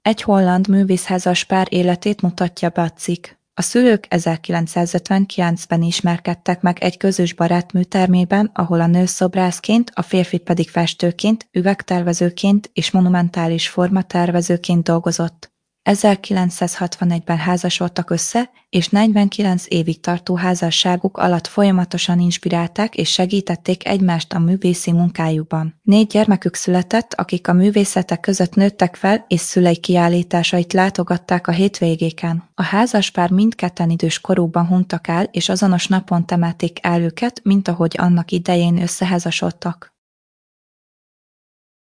Egy holland művészházas pár életét mutatja be a cikk. A szülők 1959-ben ismerkedtek meg egy közös barátműtermében, ahol a nő szobrászként, a férfi pedig festőként, üvegtervezőként és monumentális formatervezőként dolgozott. 1961-ben házasodtak össze, és 49 évig tartó házasságuk alatt folyamatosan inspirálták és segítették egymást a művészi munkájukban. 4 gyermekük született, akik a művészetek között nőttek fel, és szülei kiállításait látogatták a hétvégéken. A házaspár mindketten idős korukban hunytak el, és azonos napon temették el őket, mint ahogy annak idején összeházasodtak.